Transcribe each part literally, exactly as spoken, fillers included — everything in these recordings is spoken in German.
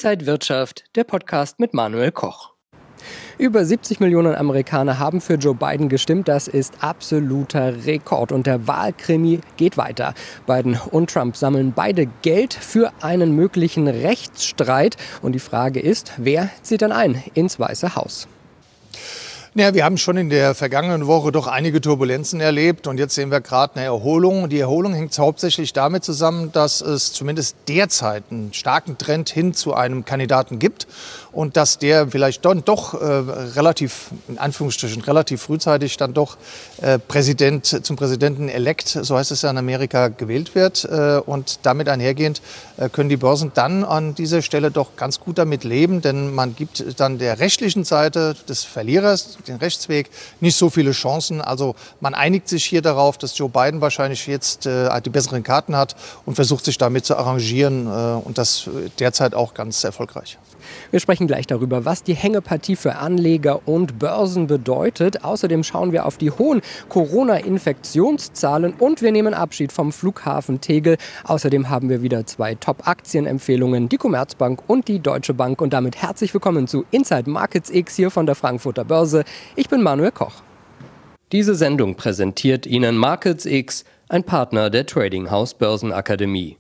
Inside Wirtschaft, der Podcast mit Manuel Koch. Über siebzig Millionen Amerikaner haben für Joe Biden gestimmt. Das ist absoluter Rekord. Und der Wahlkrimi geht weiter. Biden und Trump sammeln beide Geld für einen möglichen Rechtsstreit. Und die Frage ist, wer zieht dann ein ins Weiße Haus? Ja, wir haben schon in der vergangenen Woche doch einige Turbulenzen erlebt und jetzt sehen wir gerade eine Erholung. Die Erholung hängt hauptsächlich damit zusammen, dass es zumindest derzeit einen starken Trend hin zu einem Kandidaten gibt und dass der vielleicht dann doch äh, relativ, in Anführungsstrichen, relativ frühzeitig dann doch äh, Präsident zum Präsidenten-elect, so heißt es ja in Amerika, gewählt wird. Äh, und damit einhergehend äh, können die Börsen dann an dieser Stelle doch ganz gut damit leben, denn man gibt dann der rechtlichen Seite des Verlierers, den Rechtsweg, nicht so viele Chancen. Also man einigt sich hier darauf, dass Joe Biden wahrscheinlich jetzt äh, die besseren Karten hat und versucht sich damit zu arrangieren äh, und das derzeit auch ganz erfolgreich. Wir sprechen gleich darüber, was die Hängepartie für Anleger und Börsen bedeutet. Außerdem schauen wir auf die hohen Corona-Infektionszahlen und wir nehmen Abschied vom Flughafen Tegel. Außerdem haben wir wieder zwei Top-Aktienempfehlungen, die Commerzbank und die Deutsche Bank. Und damit herzlich willkommen zu Inside Markets X hier von der Frankfurter Börse. Ich bin Manuel Koch. Diese Sendung präsentiert Ihnen Markets X, ein Partner der Trading House Börsenakademie.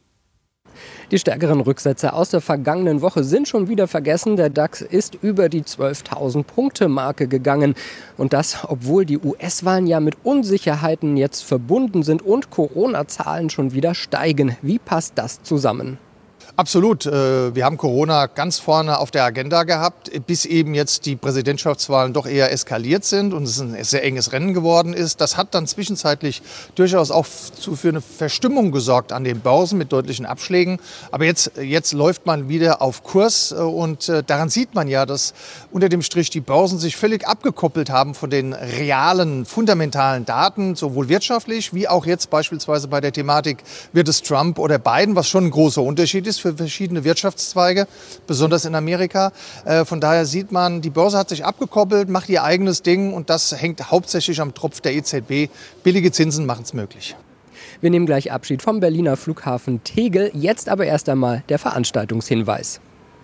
Die stärkeren Rücksätze aus der vergangenen Woche sind schon wieder vergessen. Der DAX ist über die zwölftausend Punkte Marke gegangen. Und das, obwohl die U S-Wahlen ja mit Unsicherheiten jetzt verbunden sind und Corona-Zahlen schon wieder steigen. Wie passt das zusammen? Absolut. Wir haben Corona ganz vorne auf der Agenda gehabt, bis eben jetzt die Präsidentschaftswahlen doch eher eskaliert sind und es ein sehr enges Rennen geworden ist. Das hat dann zwischenzeitlich durchaus auch für eine Verstimmung gesorgt an den Börsen mit deutlichen Abschlägen. Aber jetzt, jetzt läuft man wieder auf Kurs und daran sieht man ja, dass unter dem Strich die Börsen sich völlig abgekoppelt haben von den realen, fundamentalen Daten, sowohl wirtschaftlich wie auch jetzt beispielsweise bei der Thematik, wird es Trump oder Biden, was schon ein großer Unterschied ist für verschiedene Wirtschaftszweige, besonders in Amerika. Von daher sieht man, die Börse hat sich abgekoppelt, macht ihr eigenes Ding und das hängt hauptsächlich am Tropf der E Z B. Billige Zinsen machen es möglich. Wir nehmen gleich Abschied vom Berliner Flughafen Tegel. Jetzt aber erst einmal der Veranstaltungshinweis.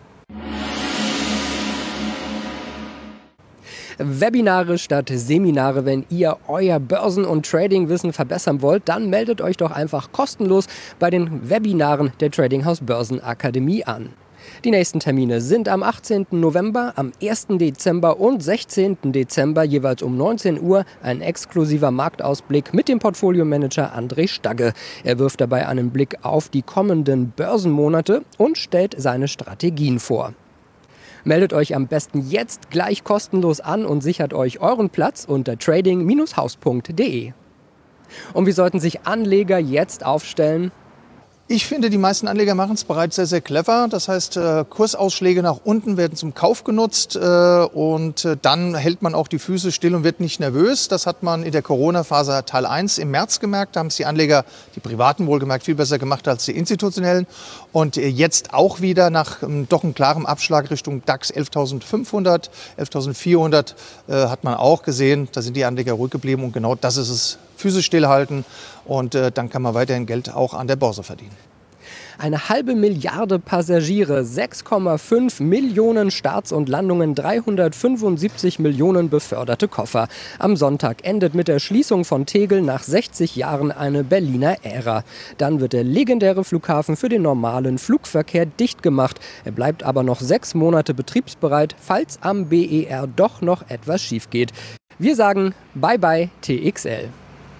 Webinare statt Seminare. Wenn ihr euer Börsen- und Tradingwissen verbessern wollt, dann meldet euch doch einfach kostenlos bei den Webinaren der Trading House Börsenakademie an. Die nächsten Termine sind am achtzehnten November, am ersten Dezember und sechzehnten Dezember jeweils um neunzehn Uhr ein exklusiver Marktausblick mit dem Portfoliomanager André Stagge. Er wirft dabei einen Blick auf die kommenden Börsenmonate und stellt seine Strategien vor. Meldet euch am besten jetzt gleich kostenlos an und sichert euch euren Platz unter trading Bindestrich haus punkt de. Und wie sollten sich Anleger jetzt aufstellen? Ich finde, die meisten Anleger machen es bereits sehr, sehr clever. Das heißt, Kursausschläge nach unten werden zum Kauf genutzt und dann hält man auch die Füße still und wird nicht nervös. Das hat man in der Corona-Phase Teil eins im März gemerkt. Da haben es die Anleger, die Privaten wohlgemerkt, viel besser gemacht als die institutionellen. Und jetzt auch wieder nach doch einem klaren Abschlag Richtung DAX elftausendfünfhundert, elftausendvierhundert hat man auch gesehen. Da sind die Anleger ruhig geblieben und genau das ist es. Füße stillhalten und äh, dann kann man weiterhin Geld auch an der Börse verdienen. Eine halbe Milliarde Passagiere, sechs Komma fünf Millionen Starts und Landungen, dreihundertfünfundsiebzig Millionen beförderte Koffer. Am Sonntag endet mit der Schließung von Tegel nach sechzig Jahren eine Berliner Ära. Dann wird der legendäre Flughafen für den normalen Flugverkehr dicht gemacht. Er bleibt aber noch sechs Monate betriebsbereit, falls am B E R doch noch etwas schief geht. Wir sagen Bye Bye T X L.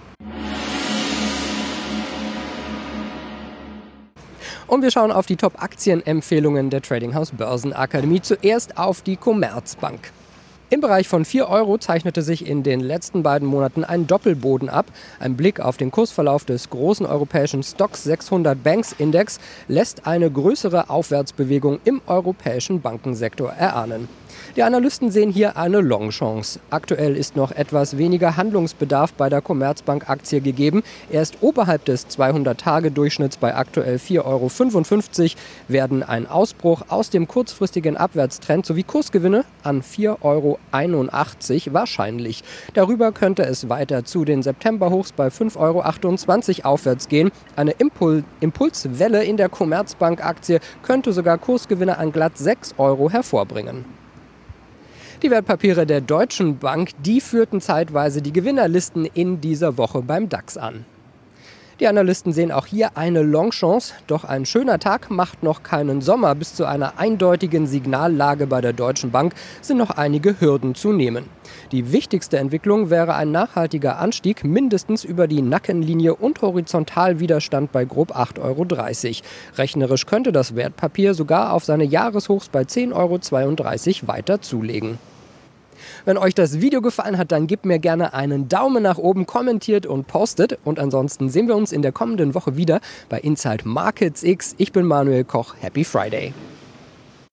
Und wir schauen auf die Top-Aktienempfehlungen der Trading House Börsenakademie. Zuerst auf die Commerzbank. Im Bereich von vier Euro zeichnete sich in den letzten beiden Monaten ein Doppelboden ab. Ein Blick auf den Kursverlauf des großen europäischen Stoxx sechshundert Banks Index lässt eine größere Aufwärtsbewegung im europäischen Bankensektor erahnen. Die Analysten sehen hier eine Long-Chance. Aktuell ist noch etwas weniger Handlungsbedarf bei der Commerzbank-Aktie gegeben. Er ist oberhalb des zweihundert-Tage-Durchschnitts bei aktuell vier Euro fünfundfünfzig. Werden ein Ausbruch aus dem kurzfristigen Abwärtstrend sowie Kursgewinne an vier Euro einundachtzig wahrscheinlich. Darüber könnte es weiter zu den Septemberhochs bei fünf Euro achtundzwanzig aufwärts gehen. Eine Impul- Impulswelle in der Commerzbank-Aktie könnte sogar Kursgewinne an glatt sechs Euro hervorbringen. Die Wertpapiere der Deutschen Bank, die führten zeitweise die Gewinnerlisten in dieser Woche beim DAX an. Die Analysten sehen auch hier eine Longchance, doch ein schöner Tag macht noch keinen Sommer. Bis zu einer eindeutigen Signallage bei der Deutschen Bank sind noch einige Hürden zu nehmen. Die wichtigste Entwicklung wäre ein nachhaltiger Anstieg mindestens über die Nackenlinie und Horizontalwiderstand bei grob acht Euro dreißig. Rechnerisch könnte das Wertpapier sogar auf seine Jahreshochs bei zehn Euro zweiunddreißig weiter zulegen. Wenn euch das Video gefallen hat, dann gebt mir gerne einen Daumen nach oben, kommentiert und postet. Und ansonsten sehen wir uns in der kommenden Woche wieder bei Inside Markets X. Ich bin Manuel Koch. Happy Friday!